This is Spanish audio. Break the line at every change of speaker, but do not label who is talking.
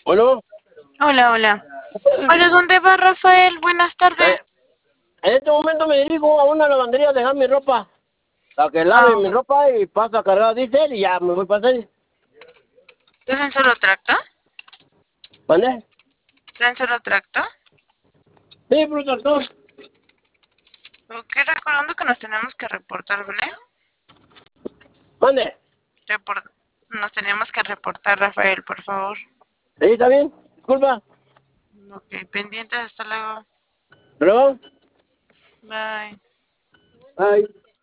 Bueno,
Hola, hola. Hola, ¿dónde va Rafael? Buenas
eh,
tardes.
en este momento me dirijo a una lavandería a dejar mi ropa, para que lave
Ah,
mi ropa y paso a cargar diésel y ya me voy para hacer.
¿estás en solo tracto?
¿Mande?
¿Estás en solo tracto?
Sí, protector.
Ok, recordando que nos tenemos que reportar, ¿vale?
¿Mande?
Nos tenemos que reportar, Rafael, por favor.
¿Sí, está bien? Disculpa.
Ok, pendientes, hasta luego.
¿Perdón?
Bye.
Ay.